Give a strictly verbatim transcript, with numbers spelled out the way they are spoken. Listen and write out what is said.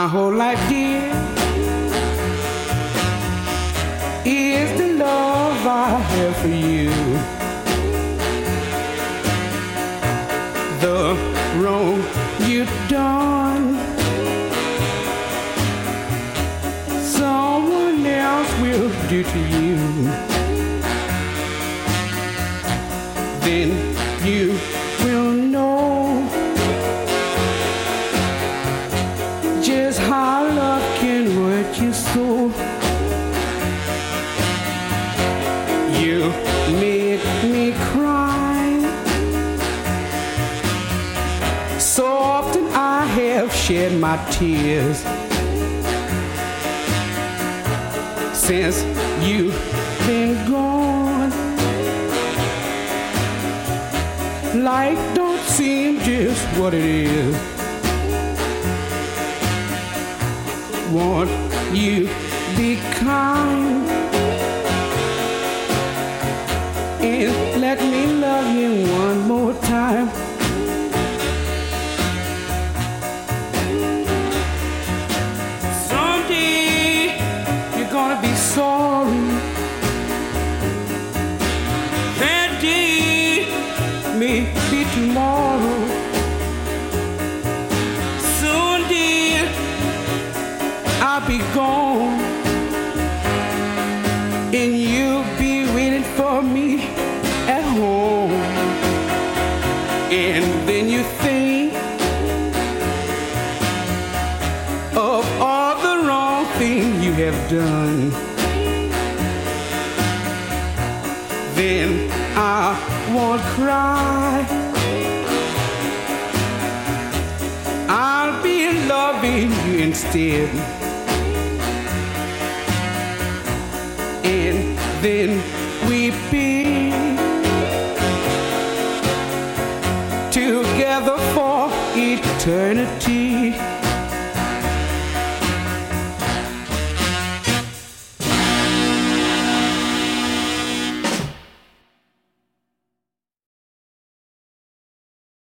My whole life, dear, is the love I have for you. The wrong you've done, someone else will do to you. Then you will know just how love can hurt you so. You make me cry. So often I have shed my tears since you've been gone. Life don't seem just what it is. Won't you be kind and let me love you one more time? Someday you're gonna be sorry. That day may be tomorrow. Soon, dear, I'll be gone, and you'll be waiting for me at home. And then you think of all the wrong things you have done. Then I won't cry. I'll be loving you instead. And then we be together for eternity.